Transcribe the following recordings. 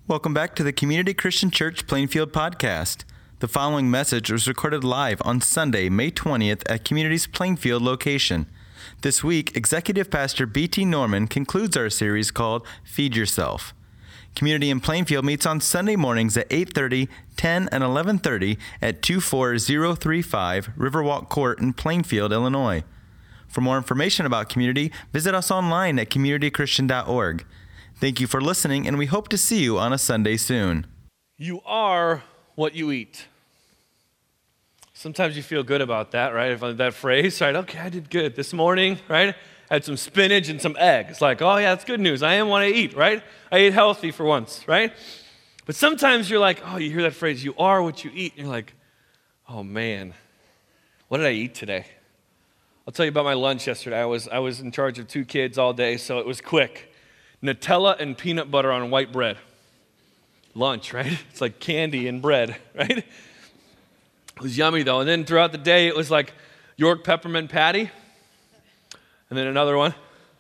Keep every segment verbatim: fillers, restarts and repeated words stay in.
Welcome back to the Community Christian Church Plainfield podcast. The following message was recorded live on Sunday, May twentieth at Community's Plainfield location. This week, Executive Pastor B T Norman concludes our series called Feed Yourself. Community in Plainfield meets on Sunday mornings at eight thirty, ten, and eleven thirty at two four zero three five Riverwalk Court in Plainfield, Illinois. For more information about Community, visit us online at community christian dot org. Thank you for listening, and we hope to see you on a Sunday soon. You are what you eat. Sometimes you feel good about that, right? If that phrase, right? Okay, I did good this morning, right? I had some spinach and some egg. It's like, oh yeah, that's good news. I am what I eat, right? I ate healthy for once, right? But sometimes you're like, oh, you hear that phrase, you are what you eat. And you're like, oh man, what did I eat today? I'll tell you about my lunch yesterday. I was I was in charge of two kids all day, so it was quick. Nutella and peanut butter on white bread. Lunch, right? It's like candy and bread, right? It was yummy though. And then throughout the day, it was like York peppermint patty, and then another one,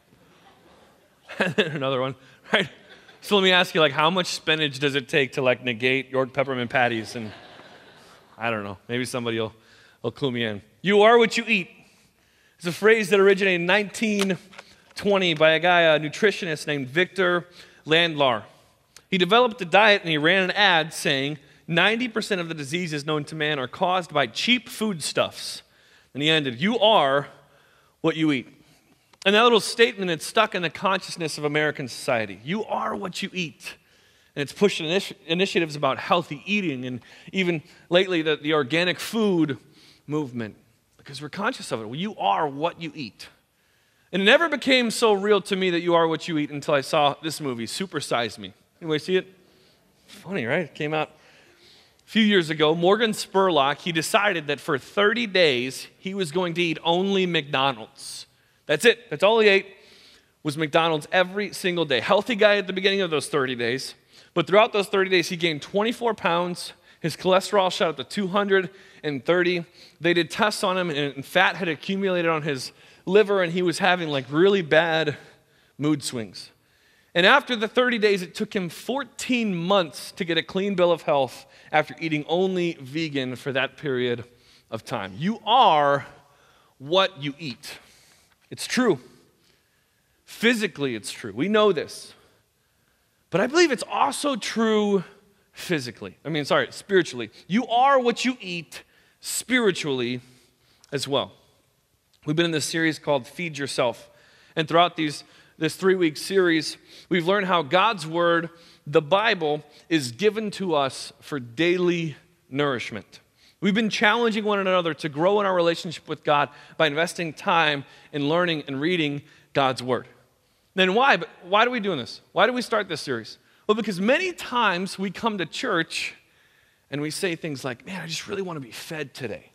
and then another one, right? So let me ask you, like, how much spinach does it take to like negate York peppermint patties? And I don't know. Maybe somebody will, will clue me in. You are what you eat. It's a phrase that originated in nineteen twenty by a guy, a nutritionist named Victor Landlar. He developed a diet and he ran an ad saying ninety percent of the diseases known to man are caused by cheap foodstuffs. And he ended, you are what you eat. And that little statement, it's stuck in the consciousness of American society. You are what you eat. And it's pushed initi- initiatives about healthy eating and even lately the, the organic food movement because we're conscious of it. Well, you are what you eat. And it never became so real to me that you are what you eat until I saw this movie, Super Size Me. Anybody see it? Funny, right? It came out a few years ago. Morgan Spurlock, he decided that for thirty days, he was going to eat only McDonald's. That's it. That's all he ate was McDonald's every single day. Healthy guy at the beginning of those thirty days. But throughout those thirty days, he gained twenty-four pounds. His cholesterol shot up to two hundred thirty. They did tests on him, and fat had accumulated on his liver, and he was having like really bad mood swings. And after the thirty days, it took him fourteen months to get a clean bill of health after eating only vegan for that period of time. You are what you eat. It's true. Physically, it's true. We know this. But I believe it's also true physically. I mean, sorry, spiritually. You are what you eat spiritually as well. We've been in this series called Feed Yourself. And throughout these this three-week series, we've learned how God's Word, the Bible, is given to us for daily nourishment. We've been challenging one another to grow in our relationship with God by investing time in learning and reading God's Word. Then why? But why are we doing this? Why do we start this series? Well, because many times we come to church and we say things like, man, I just really want to be fed today.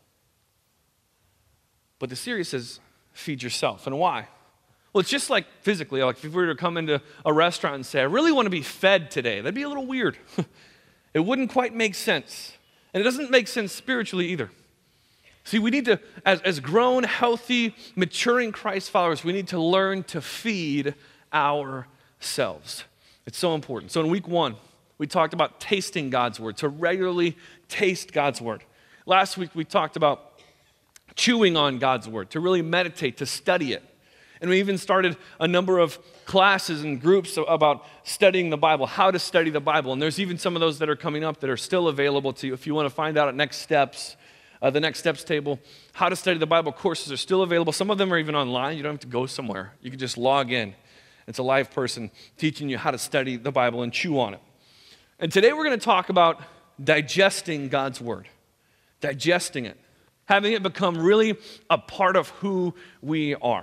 But the series says, feed yourself. And why? Well, it's just like physically, like if we were to come into a restaurant and say, I really want to be fed today, that'd be a little weird. It wouldn't quite make sense. And it doesn't make sense spiritually either. See, we need to, as, as grown, healthy, maturing Christ followers, we need to learn to feed ourselves. It's so important. So in week one, we talked about tasting God's Word, to regularly taste God's Word. Last week, we talked about chewing on God's Word, to really meditate, to study it. And we even started a number of classes and groups about studying the Bible, how to study the Bible. And there's even some of those that are coming up that are still available to you. If you want to find out at Next Steps, uh, the Next Steps table, how to study the Bible courses are still available. Some of them are even online. You don't have to go somewhere. You can just log in. It's a live person teaching you how to study the Bible and chew on it. And today we're going to talk about digesting God's Word, digesting it, having it become really a part of who we are.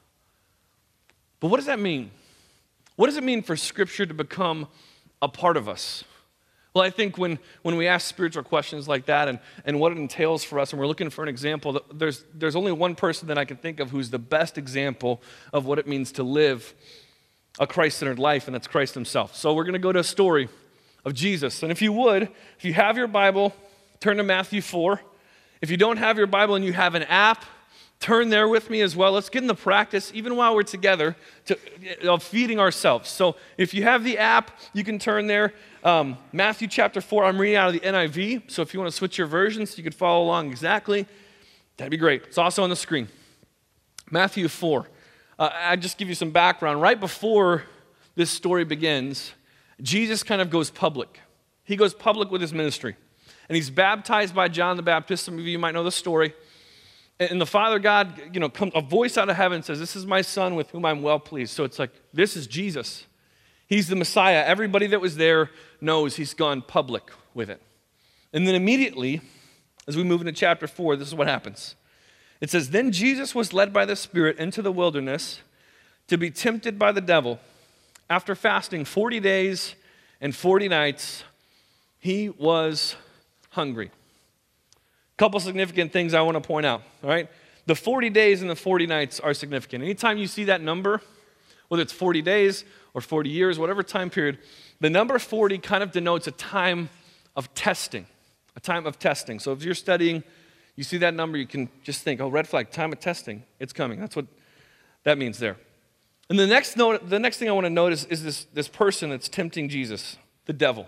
But what does that mean? What does it mean for Scripture to become a part of us? Well, I think when, when we ask spiritual questions like that and, and what it entails for us, and we're looking for an example, there's, there's only one person that I can think of who's the best example of what it means to live a Christ-centered life, and that's Christ himself. So we're going to go to a story of Jesus. And if you would, if you have your Bible, turn to Matthew four. If you don't have your Bible and you have an app, turn there with me as well. Let's get in the practice, even while we're together, to, of feeding ourselves. So if you have the app, you can turn there. Um, Matthew chapter four, I'm reading out of the N I V, so if you want to switch your versions, you could follow along exactly. That'd be great. It's also on the screen. Matthew four. Uh, I'll just give you some background. Right before this story begins, Jesus kind of goes public. He goes public with his ministry. And he's baptized by John the Baptist. Some of you might know the story. And the Father God, you know, comes, a voice out of heaven says, "This is my Son with whom I'm well pleased." So it's like, this is Jesus. He's the Messiah. Everybody that was there knows he's gone public with it. And then immediately, as we move into chapter four, this is what happens. It says, "Then Jesus was led by the Spirit into the wilderness to be tempted by the devil. After fasting forty days and forty nights, he was hungry." A couple significant things I want to point out, all right? The forty days and the forty nights are significant. Anytime you see that number, whether it's forty days or forty years, whatever time period, the number forty kind of denotes a time of testing, a time of testing. So if you're studying, you see that number, you can just think, oh, red flag, time of testing, it's coming. That's what that means there. And the next note, the next thing I want to notice is this, this person that's tempting Jesus, the devil.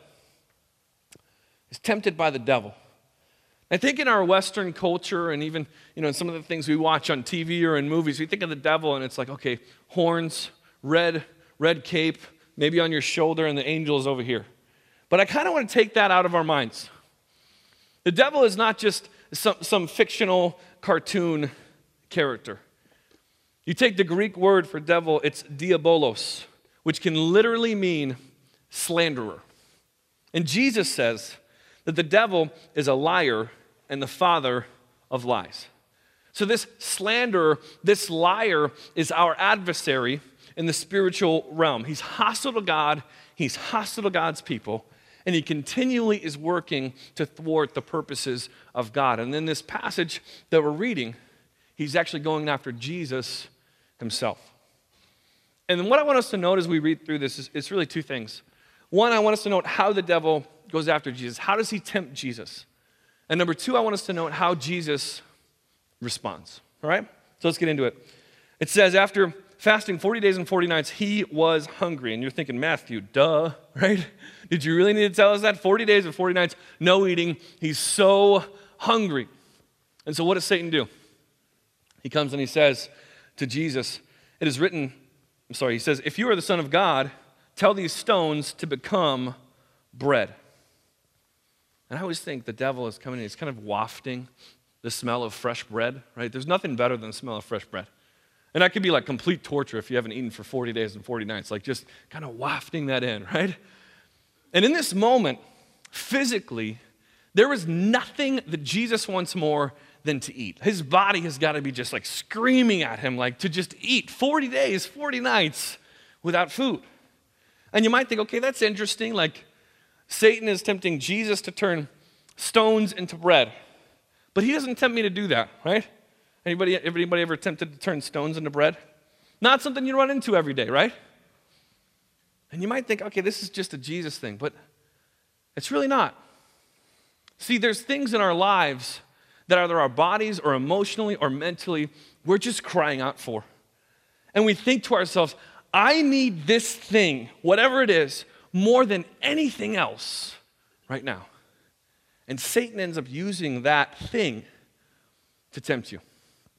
He's tempted by the devil. I think in our Western culture and even, you know, in some of the things we watch on T V or in movies, we think of the devil and it's like, okay, horns, red, red cape, maybe on your shoulder, and the angel is over here. But I kind of want to take that out of our minds. The devil is not just some, some fictional cartoon character. You take the Greek word for devil, it's diabolos, which can literally mean slanderer. And Jesus says that the devil is a liar and the father of lies. So this slanderer, this liar, is our adversary in the spiritual realm. He's hostile to God, he's hostile to God's people, and he continually is working to thwart the purposes of God. And in this passage that we're reading, he's actually going after Jesus himself. And what I want us to note as we read through this is it's really two things. One, I want us to note how the devil goes after Jesus. How does he tempt Jesus? And number two, I want us to note how Jesus responds. All right? So let's get into it. It says, after fasting forty days and forty nights, he was hungry. And you're thinking, Matthew, duh, right? Did you really need to tell us that? forty days and forty nights, no eating. He's so hungry. And so what does Satan do? He comes and he says to Jesus, it is written, I'm sorry, he says, if you are the Son of God, tell these stones to become bread. And I always think the devil is coming in, he's kind of wafting the smell of fresh bread, right? There's nothing better than the smell of fresh bread. And that could be like complete torture if you haven't eaten for forty days and forty nights, like just kind of wafting that in, right? And in this moment, physically, there is nothing that Jesus wants more than to eat. His body has got to be just like screaming at him, like to just eat forty days, forty nights without food. And you might think, okay, that's interesting. Like Satan is tempting Jesus to turn stones into bread. But he doesn't tempt me to do that, right? Anybody, anybody ever tempted to turn stones into bread? Not something you run into every day, right? And you might think, okay, this is just a Jesus thing, but it's really not. See, there's things in our lives that either our bodies or emotionally or mentally, we're just crying out for. And we think to ourselves, I need this thing, whatever it is, more than anything else right now. And Satan ends up using that thing to tempt you.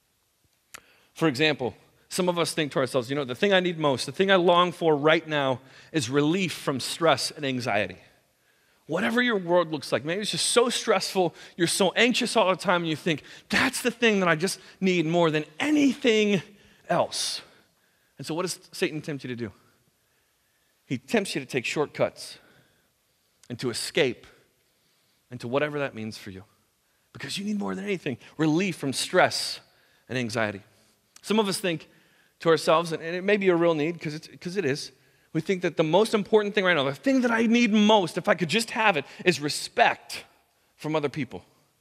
For example, some of us think to ourselves, you know, the thing I need most, the thing I long for right now is relief from stress and anxiety. Whatever your world looks like, maybe it's just so stressful, you're so anxious all the time, and you think, that's the thing that I just need more than anything else. And so what does Satan tempt you to do? He tempts you to take shortcuts and to escape and to whatever that means for you. Because you need more than anything, relief from stress and anxiety. Some of us think to ourselves, and it may be a real need, because it's because it is, we think that the most important thing right now, the thing that I need most, if I could just have it, is respect from other people.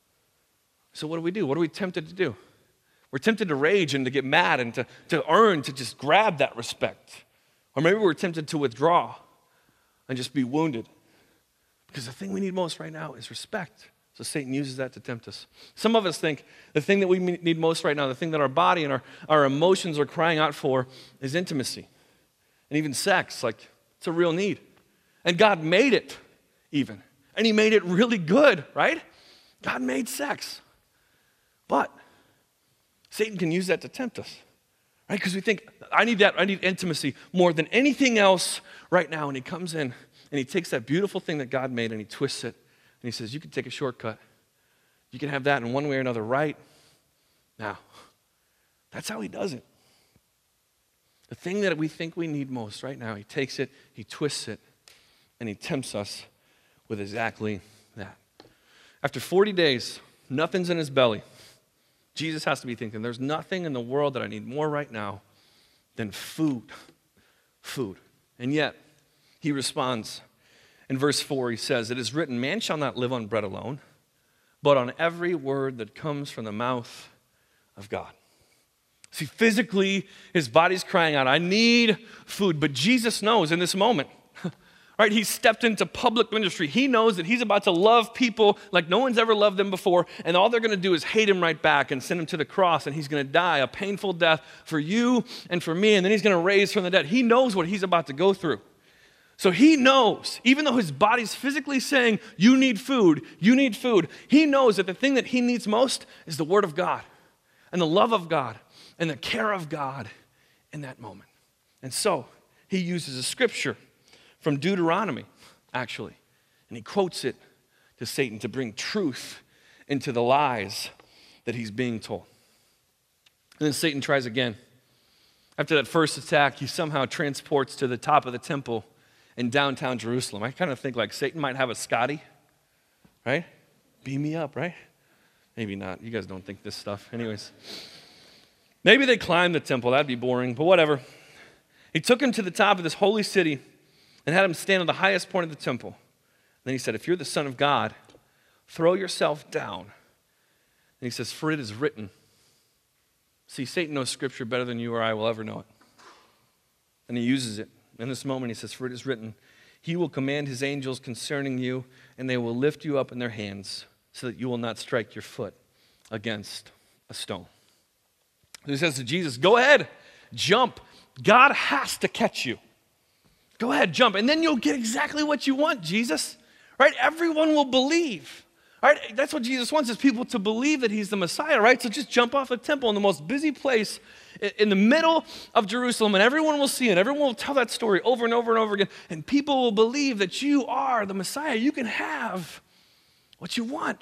So what do we do? What are we tempted to do? We're tempted to rage and to get mad and to, to earn, to just grab that respect. Or maybe we're tempted to withdraw and just be wounded. Because the thing we need most right now is respect. So Satan uses that to tempt us. Some of us think the thing that we need most right now, the thing that our body and our, our emotions are crying out for is intimacy. And even sex, like it's a real need. And God made it even. And he made it really good, right? God made sex. But Satan can use that to tempt us, right? Because we think, I need that, I need intimacy more than anything else right now. And he comes in and he takes that beautiful thing that God made and he twists it. And he says, you can take a shortcut. You can have that in one way or another right now. That's how he does it. The thing that we think we need most right now, he takes it, he twists it, and he tempts us with exactly that. After forty days, nothing's in his belly. Jesus has to be thinking, there's nothing in the world that I need more right now than food. Food. And yet, he responds. In verse four, he says, it is written, man shall not live on bread alone, but on every word that comes from the mouth of God. See, physically, his body's crying out, I need food. But Jesus knows in this moment, right? He stepped into public ministry. He knows that he's about to love people like no one's ever loved them before, and all they're going to do is hate him right back and send him to the cross, and he's going to die a painful death for you and for me, and then he's going to raise from the dead. He knows what he's about to go through. So he knows, even though his body's physically saying, you need food, you need food, he knows that the thing that he needs most is the word of God and the love of God and the care of God in that moment. And so he uses a scripture from Deuteronomy, actually, and he quotes it to Satan to bring truth into the lies that he's being told. And then Satan tries again. After that first attack, he somehow transports to the top of the temple in downtown Jerusalem. I kind of think like Satan might have a Scotty, right? Beam me up, right? Maybe not. You guys don't think this stuff. Anyways. Maybe they climbed the temple. That'd be boring, but whatever. He took him to the top of this holy city and had him stand on the highest point of the temple. And then he said, if you're the Son of God, throw yourself down. And he says, for it is written. See, Satan knows Scripture better than you or I will ever know it. And he uses it. In this moment, he says, for it is written, he will command his angels concerning you, and they will lift you up in their hands so that you will not strike your foot against a stone. So he says to Jesus, go ahead, jump. God has to catch you. Go ahead, jump, and then you'll get exactly what you want, Jesus. Right? Everyone will believe. Right? That's what Jesus wants, is people to believe that he's the Messiah, right? So just jump off a temple in the most busy place in the middle of Jerusalem, and everyone will see it. Everyone will tell that story over and over and over again, and people will believe that you are the Messiah. You can have what you want.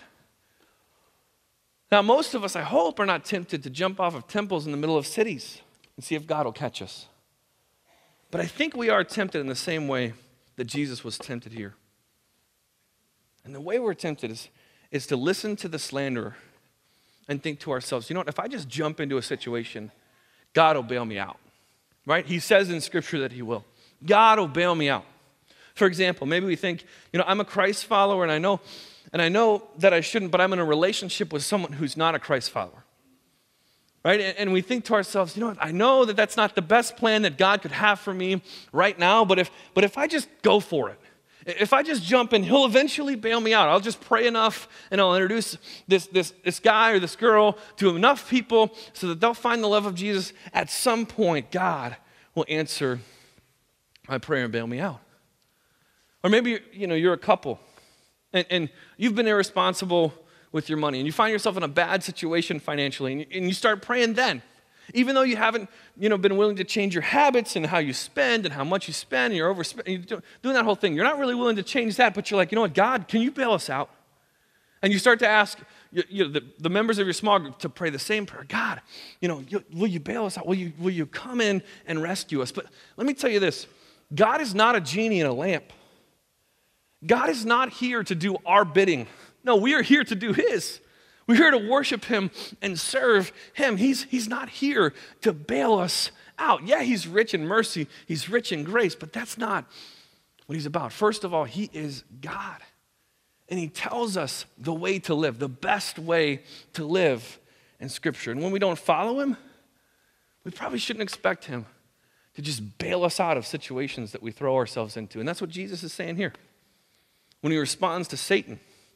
Now, most of us, I hope, are not tempted to jump off of temples in the middle of cities and see if God will catch us. But I think we are tempted in the same way that Jesus was tempted here. And the way we're tempted is, is to listen to the slanderer and think to ourselves, you know what, if I just jump into a situation, God will bail me out, right? He says in Scripture that he will. God will bail me out. For example, maybe we think, you know, I'm a Christ follower and I know, and I know that I shouldn't, but I'm in a relationship with someone who's not a Christ follower, right? And, and we think to ourselves, you know what, I know that that's not the best plan that God could have for me right now, but if, but if I just go for it, if I just jump in, he'll eventually bail me out. I'll just pray enough and I'll introduce this, this, this guy or this girl to enough people so that they'll find the love of Jesus. At some point, God will answer my prayer and bail me out. Or maybe, you know, you're a couple and, and you've been irresponsible with your money and you find yourself in a bad situation financially and you, and you start praying then. Even though you haven't, you know, been willing to change your habits and how you spend and how much you spend, and you're overspending, you're doing that whole thing. You're not really willing to change that, but you're like, you know what, God, can you bail us out? And you start to ask you, you know, the, the members of your small group to pray the same prayer. God, you know, you, will you bail us out? Will you, will you come in and rescue us? But let me tell you this. God is not a genie in a lamp. God is not here to do our bidding. No, we are here to do his. We're here to worship him and serve him. He's, he's not here to bail us out. Yeah, he's rich in mercy. He's rich in grace, but that's not what he's about. First of all, he is God. And he tells us the way to live, the best way to live in Scripture. And when we don't follow him, we probably shouldn't expect him to just bail us out of situations that we throw ourselves into. And that's what Jesus is saying here. When he responds to Satan,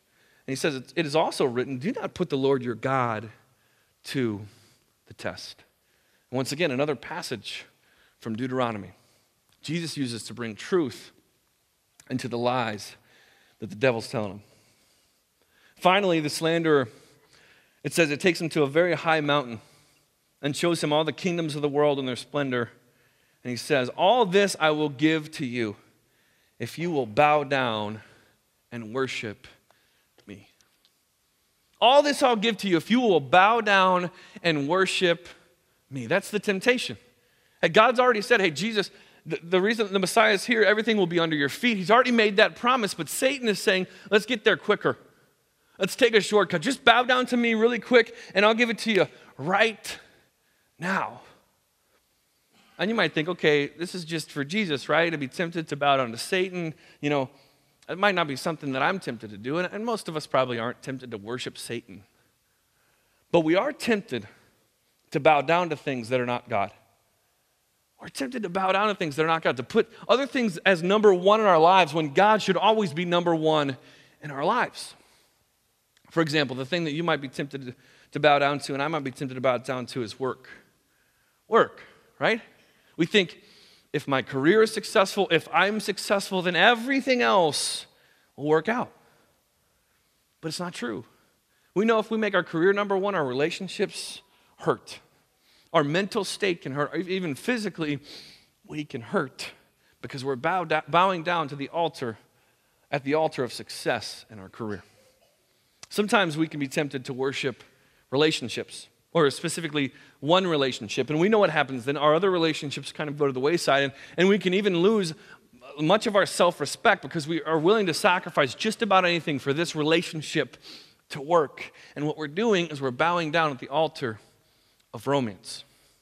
he says, it is also written, do not put the Lord your God to the test. And once again, another passage from Deuteronomy. Jesus uses to bring truth into the lies that the devil's telling him. Finally, the slanderer, it says it takes him to a very high mountain and shows him all the kingdoms of the world and their splendor. And he says, all this I will give to you if you will bow down and worship me. All this I'll give to you if you will bow down and worship me. That's the temptation. And God's already said, hey, Jesus, the, the reason the Messiah is here, everything will be under your feet. He's already made that promise, but Satan is saying, let's get there quicker. Let's take a shortcut. Just bow down to me really quick, and I'll give it to you right now. And you might think, okay, this is just for Jesus, right? To be tempted to bow down to Satan, you know, it might not be something that I'm tempted to do, and, and most of us probably aren't tempted to worship Satan. But we are tempted to bow down to things that are not God. We're tempted to bow down to things that are not God, to put other things as number one in our lives when God should always be number one in our lives. For example, the thing that you might be tempted to, to bow down to, and I might be tempted to bow down to, is work. Work, right? We think, if my career is successful, if I'm successful, then everything else will work out. But it's not true. We know if we make our career number one, our relationships hurt. Our mental state can hurt. Even physically, we can hurt because we're bow da- bowing down to the altar, at the altar of success in our career. Sometimes we can be tempted to worship relationships, or specifically one relationship. And we know what happens then. Our other relationships kind of go to the wayside, and, and we can even lose much of our self-respect because we are willing to sacrifice just about anything for this relationship to work. And what we're doing is we're bowing down at the altar of romance.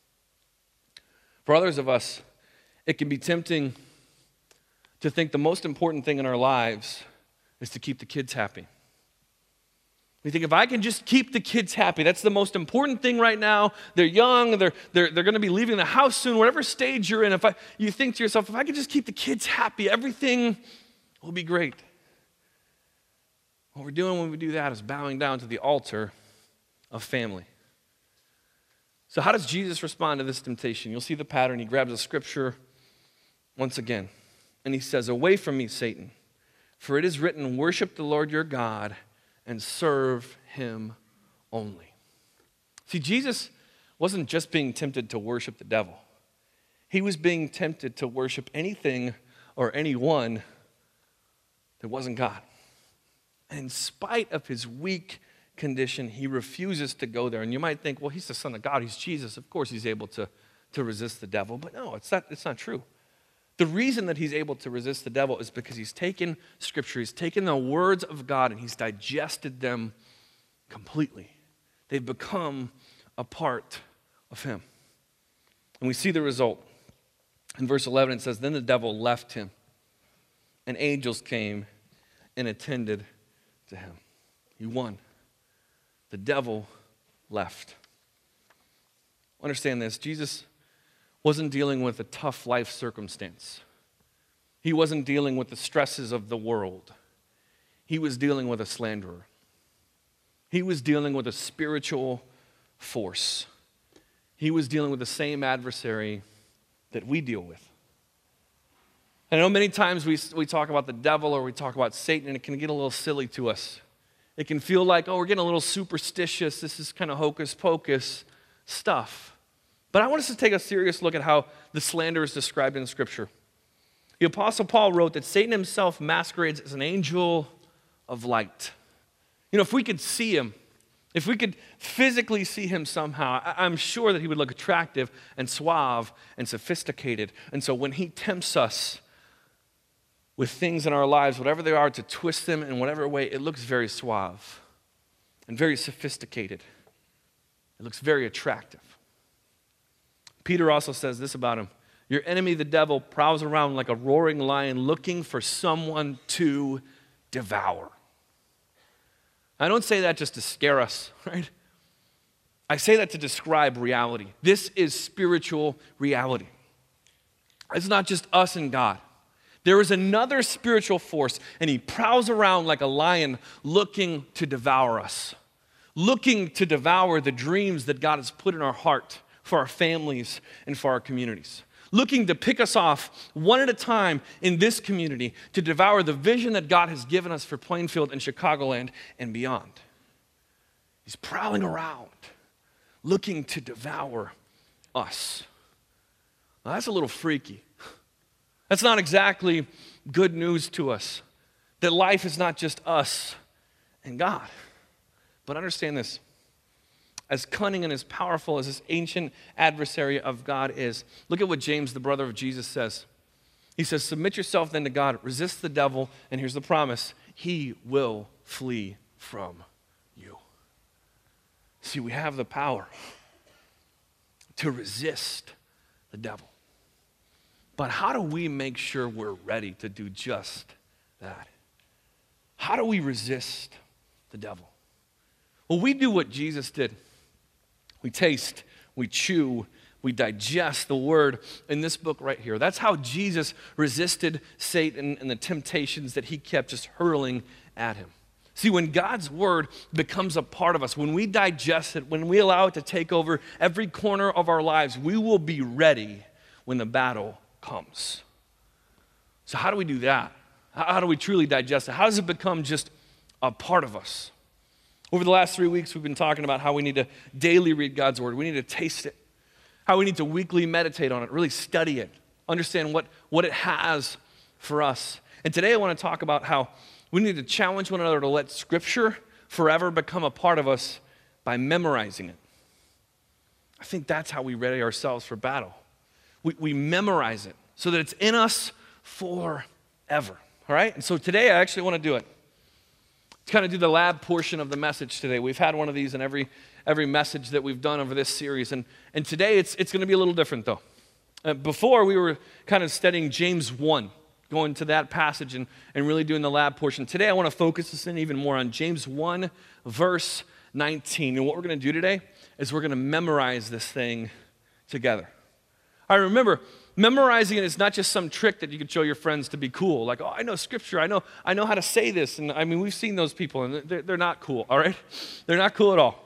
For others of us, it can be tempting to think the most important thing in our lives is to keep the kids happy. We think, if I can just keep the kids happy, that's the most important thing right now. They're young, they're, they're, they're going to be leaving the house soon, whatever stage you're in. If I, you think to yourself, if I can just keep the kids happy, everything will be great. What we're doing when we do that is bowing down to the altar of family. So how does Jesus respond to this temptation? You'll see the pattern. He grabs a scripture once again, and he says, away from me, Satan, for it is written, worship the Lord your God and serve him only. See, Jesus wasn't just being tempted to worship the devil. He was being tempted to worship anything or anyone that wasn't God. And in spite of his weak condition, he refuses to go there. And you might think, well, he's the Son of God, he's Jesus. Of course he's able to, to resist the devil. But no, it's not, it's not true. The reason that he's able to resist the devil is because he's taken Scripture, he's taken the words of God, and he's digested them completely. They've become a part of him. And we see the result. In verse eleven, it says, then the devil left him, and angels came and attended to him. He won. The devil left. Understand this, Jesus wasn't dealing with a tough life circumstance. He wasn't dealing with the stresses of the world. He was dealing with a slanderer. He was dealing with a spiritual force. He was dealing with the same adversary that we deal with. I know many times we, we talk about the devil or we talk about Satan, and it can get a little silly to us. It can feel like, oh, we're getting a little superstitious. This is kind of hocus pocus stuff. But I want us to take a serious look at how the slander is described in Scripture. The Apostle Paul wrote that Satan himself masquerades as an angel of light. You know, if we could see him, if we could physically see him somehow, I'm sure that he would look attractive and suave and sophisticated. And so when he tempts us with things in our lives, whatever they are, to twist them in whatever way, it looks very suave and very sophisticated. It looks very attractive. Peter also says this about him. Your enemy, the devil, prowls around like a roaring lion looking for someone to devour. I don't say that just to scare us, right? I say that to describe reality. This is spiritual reality. It's not just us and God. There is another spiritual force, and he prowls around like a lion looking to devour us, looking to devour the dreams that God has put in our heart for our families and for our communities, looking to pick us off one at a time in this community to devour the vision that God has given us for Plainfield and Chicagoland and beyond. He's prowling around, looking to devour us. Now, that's a little freaky. That's not exactly good news to us, that life is not just us and God. But understand this, as cunning and as powerful as this ancient adversary of God is, look at what James, the brother of Jesus, says. He says, submit yourself then to God, resist the devil, and here's the promise, he will flee from you. See, we have the power to resist the devil. But how do we make sure we're ready to do just that? How do we resist the devil? Well, we do what Jesus did. We taste, we chew, we digest the word in this book right here. That's how Jesus resisted Satan and the temptations that he kept just hurling at him. See, when God's word becomes a part of us, when we digest it, when we allow it to take over every corner of our lives, we will be ready when the battle comes. So how do we do that? How do we truly digest it? How does it become just a part of us? Over the last three weeks, we've been talking about how we need to daily read God's word. We need to taste it. How we need to weekly meditate on it, really study it, understand what, what it has for us. And today I want to talk about how we need to challenge one another to let Scripture forever become a part of us by memorizing it. I think that's how we ready ourselves for battle. We, we memorize it so that it's in us forever, all right? And so today I actually want to do it. To kind of do the lab portion of the message today. We've had one of these in every every message that we've done over this series. And, and today it's, it's going to be a little different though. Uh, before we were kind of studying James one, going to that passage and, and really doing the lab portion. Today I want to focus this in even more on James one, verse nineteen. And what we're going to do today is we're going to memorize this thing together. I remember, memorizing it is not just some trick that you can show your friends to be cool. Like, oh, I know Scripture. I know I know how to say this. And I mean, we've seen those people, and they're, they're not cool, all right? They're not cool at all.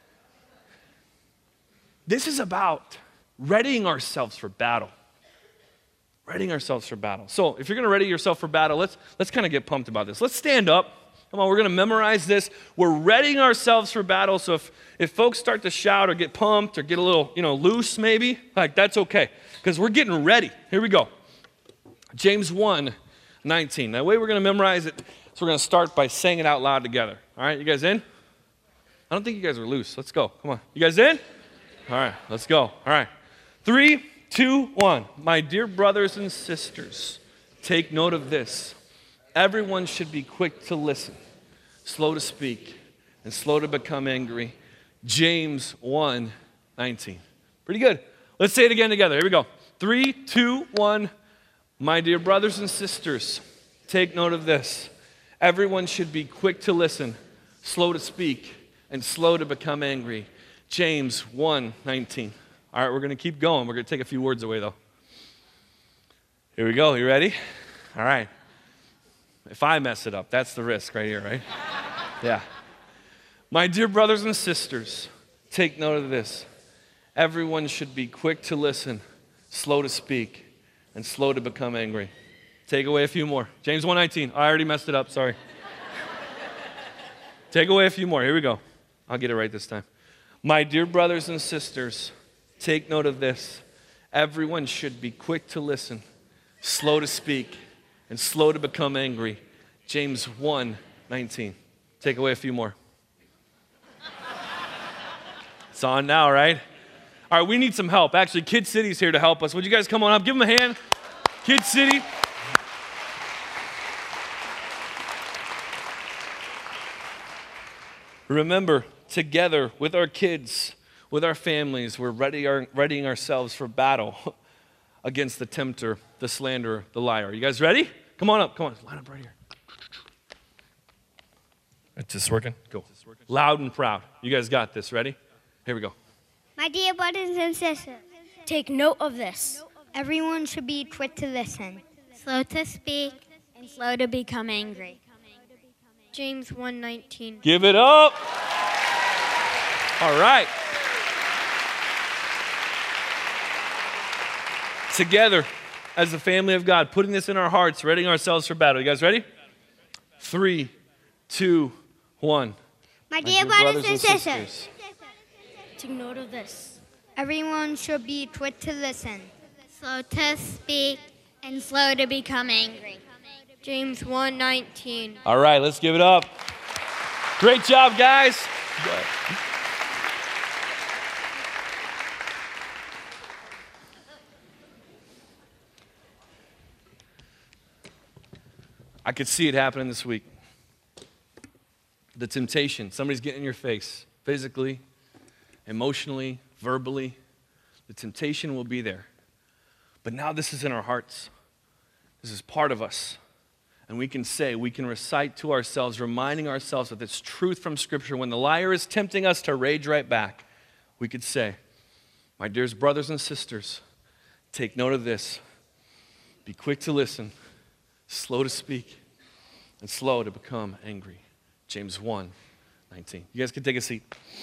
This is about readying ourselves for battle. Readying ourselves for battle. So if you're going to ready yourself for battle, let's, let's kind of get pumped about this. Let's stand up. Come on, we're going to memorize this. We're readying ourselves for battle. So if, if folks start to shout or get pumped or get a little, you know, loose maybe, like that's okay. Because we're getting ready. Here we go. James one, nineteen. Now, the way we're going to memorize it, so we're going to start by saying it out loud together. All right, you guys in? I don't think you guys are loose. Let's go. Come on. You guys in? All right, let's go. All right. Three, two, one. My dear brothers and sisters, take note of this. Everyone should be quick to listen, slow to speak, and slow to become angry. James one, nineteen. Pretty good. Let's say it again together. Here we go. Three, two, one. My dear brothers and sisters, take note of this. Everyone should be quick to listen, slow to speak, and slow to become angry. James one, nineteen. All right, we're going to keep going. We're going to take a few words away, though. Here we go. You ready? All right. If I mess it up, that's the risk right here, right? Yeah. My dear brothers and sisters, take note of this. Everyone should be quick to listen, slow to speak, and slow to become angry. Take away a few more. James one nineteen. I already messed it up, sorry. Take away a few more. Here we go. I'll get it right this time. My dear brothers and sisters, take note of this. Everyone should be quick to listen, slow to speak, and slow to become angry. James one nineteen. Take away a few more. It's on now, right? All right, we need some help. Actually, Kid City's here to help us. Would you guys come on up? Give them a hand. Kid City. Remember, together with our kids, with our families, we're ready our, readying ourselves for battle against the tempter, the slanderer, the liar. You guys ready? Come on up. Come on. Line up right here. It's just working? Go. Loud and proud. You guys got this. Ready? Here we go. My dear brothers and sisters, take note of this. everyone should be quick to listen, slow to speak, and slow to become angry. James one nineteen. Give it up. All right. Together, as the family of God, putting this in our hearts, readying ourselves for battle. You guys ready? Three, two, one. My dear, My dear brothers, brothers and sisters, sisters, take note of this. Everyone should be quick to listen, slow to speak, and slow to become angry. James one nineteen. All right, let's give it up. Great job, guys. I could see it happening this week. The temptation, somebody's getting in your face, physically, emotionally, verbally. The temptation will be there. But now this is in our hearts. This is part of us. And we can say, we can recite to ourselves, reminding ourselves of this truth from Scripture. When the liar is tempting us to rage right back, we could say, my dearest brothers and sisters, take note of this. Be quick to listen, slow to speak, and slow to become angry. James one nineteen. You guys can take a seat.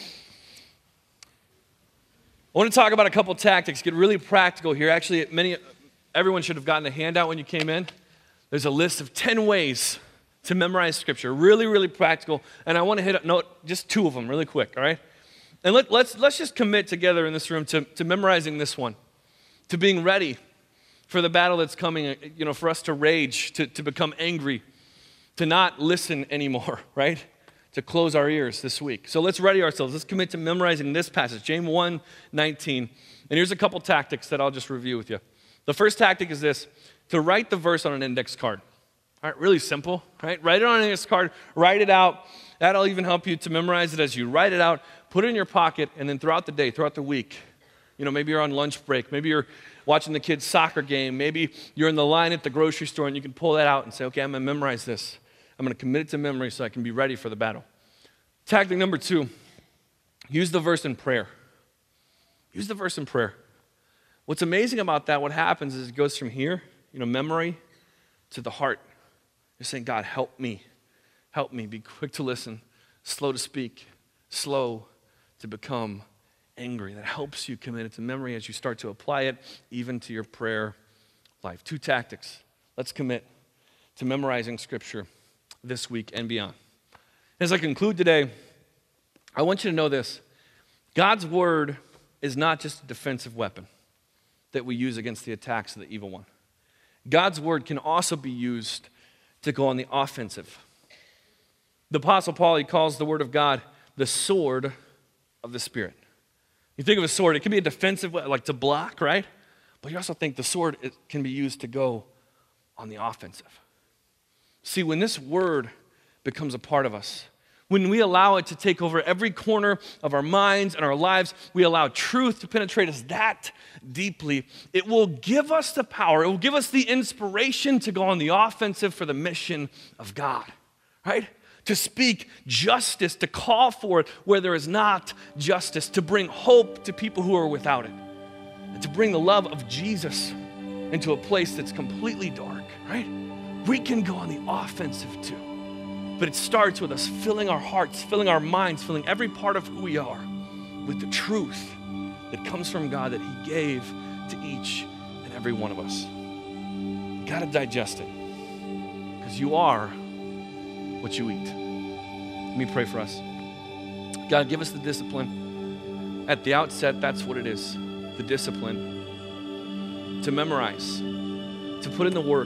I want to talk about a couple tactics, get really practical here. Actually, many, everyone should have gotten a handout when you came in. There's a list of ten ways to memorize Scripture. Really, really practical. And I want to hit note just two of them really quick, all right? And let, let's, let's just commit together in this room to, to memorizing this one, to being ready for the battle that's coming, you know, for us to rage, to, to become angry, to not listen anymore, right? To close our ears this week. So let's ready ourselves. Let's commit to memorizing this passage, James one nineteen. And here's a couple tactics that I'll just review with you. The first tactic is this, to write the verse on an index card. All right, really simple, right? Write it on an index card, write it out. That'll even help you to memorize it as you write it out. Put it in your pocket, and then throughout the day, throughout the week, you know, maybe you're on lunch break, maybe you're watching the kids' soccer game, maybe you're in the line at the grocery store, and you can pull that out and say, okay, I'm going to memorize this. I'm going to commit it to memory so I can be ready for the battle. Tactic number two, use the verse in prayer. Use the verse in prayer. What's amazing about that, what happens is it goes from here, you know, memory to the heart. You're saying, God, help me. Help me. Be quick to listen, slow to speak, slow to become angry. That helps you commit it to memory as you start to apply it even to your prayer life. Two tactics. Let's commit to memorizing Scripture this week and beyond. As I conclude today, I want you to know this. God's word is not just a defensive weapon that we use against the attacks of the evil one. God's word can also be used to go on the offensive. The Apostle Paul, he calls the word of God the sword of the Spirit. You think of a sword, it can be a defensive weapon, like to block, right? But you also think the sword it can be used to go on the offensive. See, when this word becomes a part of us, when we allow it to take over every corner of our minds and our lives, we allow truth to penetrate us that deeply, it will give us the power, it will give us the inspiration to go on the offensive for the mission of God, right? To speak justice, to call for it where there is not justice, to bring hope to people who are without it, and to bring the love of Jesus into a place that's completely dark, right? We can go on the offensive too. But it starts with us filling our hearts, filling our minds, filling every part of who we are with the truth that comes from God that He gave to each and every one of us. You gotta digest it, because you are what you eat. Let me pray for us. God, give us the discipline. At the outset, that's what it is, the discipline to memorize, to put in the work.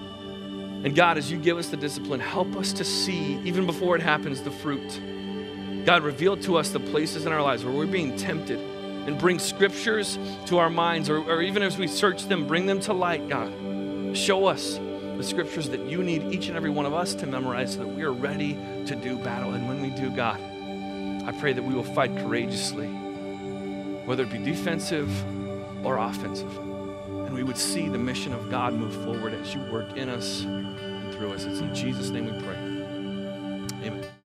And God, as you give us the discipline, help us to see, even before it happens, the fruit. God, reveal to us the places in our lives where we're being tempted, and bring scriptures to our minds, or, or even as we search them, bring them to light, God. Show us the scriptures that you need each and every one of us to memorize so that we are ready to do battle. And when we do, God, I pray that we will fight courageously, whether it be defensive or offensive. And we would see the mission of God move forward as you work in us and through us. It's in Jesus' name we pray. Amen.